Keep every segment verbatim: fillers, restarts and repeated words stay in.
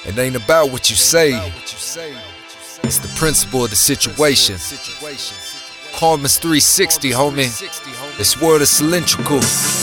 It ain't about what you say, it's the principle of the situation. Karma's three sixty, homie. This world is cylindrical.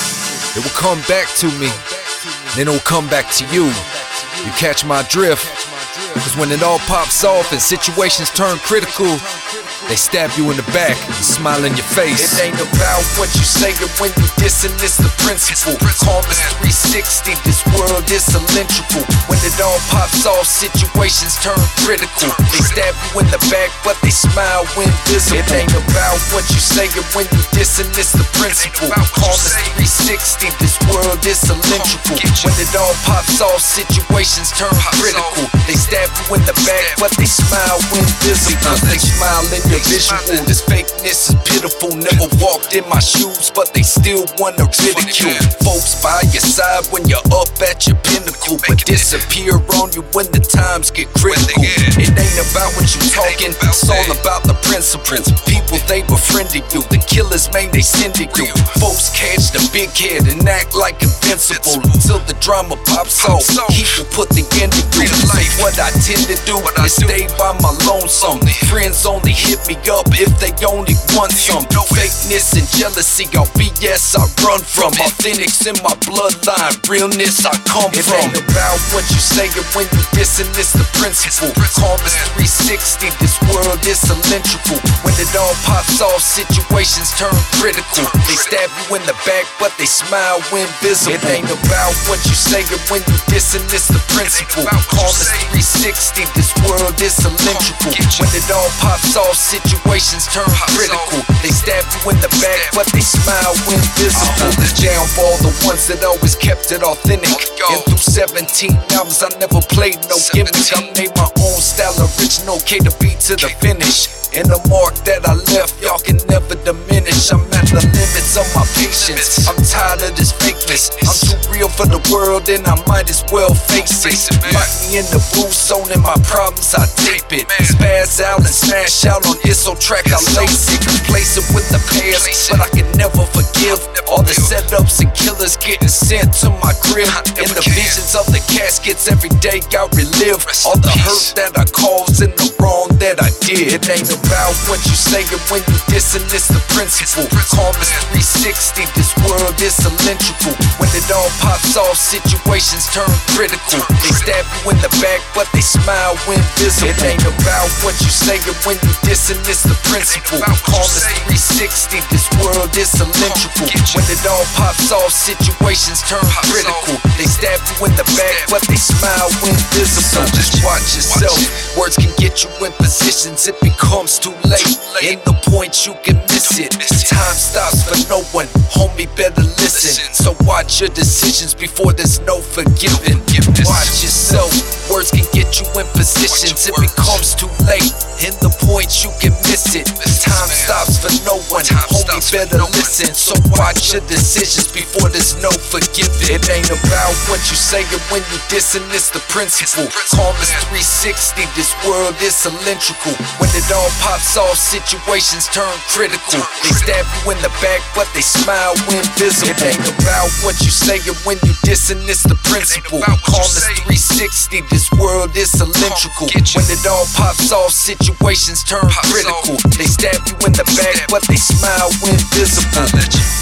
It will come back to me, then it will come back to you. You catch my drift? Cause when it all pops off and situations turn critical, they stab you in the back and smile in your face. It ain't about what you say or when you dissing, it's the principle. Karma's three sixty, this world is cylindrical. When it all pops off, situations turn critical. They stab you in the back, but they smile when visible. It ain't about what you say or when you dissing, it's the principle. Karma's three sixty, this world is cylindrical. When it all pops off, situations turn critical. They stab you in the back, but they smile when visible. They smile in your visual. This fakeness is pitiful. Never walked in my shoes, but they still wanna ridicule. Folks by your side when you're up at your pinnacle, but disappear on you when the times get critical. It ain't about what you talking, it's all about the principles. People, they befriended you. The killers, man, they sending you. Folks catch the big head and act like invincible until the drama pops off. He will put the end to you. So what I tend to do is stay by my lonesome. Friends only hit me up if they only want some. Fakeness and jealousy, all B S I run from. Authentics in my bloodline, realness I come from. It ain't about what you say or when you dissing, it's the principle. Karma's three sixty, this world is cylindrical. When it all pops off, situations turn critical. They stab you in the back, but they smile when visible. It ain't about what you say or when you dissing, it's the principle. Karma's three sixty, this world is cylindrical. When it all pops off, situations turn critical. They stab you in the back, but they smile when visible. This jam for all the ones that always kept it authentic. And through seventeen albums, I never played no gimmick. I made my own style, original, K to B to the finish. And the mark that I left, y'all can never diminish. I'm at the limits of my patience. I'm tired of this fakeness. I'm too real for the world and I might as well face it. Lock me in the booth, zoning my problems, I tape it. Spaz out and smash out on I S O track, I lace it. Complacent with the past, but I can never forgive all the setups and killers getting sent to my crib. And the visions of the caskets every day I relive. All the hurt that I caused and the wrong that I did. It ain't about what you say or when you dissing, it's the principle. Karma's three sixty, this world is cylindrical. When it all pops off, situations turn critical. They stab you in the back, but they smile when visible. It ain't about what you say or when you dissing, it's the principle. Karma's three sixty, this world is cylindrical. When it all pops off, situations turn critical. They stab you in the back, but they smile when visible. Just watch yourself, words can get you in positions, it becomes too late. In the point you can miss it. Time stops for no one, homie, better listen. So watch your decisions before there's no forgiving. Watch yourself, words can get you in positions, it becomes too late. In the point you can miss it. Time stops for no one, homie, better listen. So watch your decisions before there's no forgiving. It ain't about what you say or when you dissing, it's the principle. Karma's three sixty, this world is cylindrical. When it all pops off, situations turn critical. They stab you in the back, but they smile when visible. It ain't about what you say or when you dissing, it's the principle. Karma's three sixty, this world is cylindrical. When it all pops off, situations turn critical. They stab you in the back, but they smile when visible.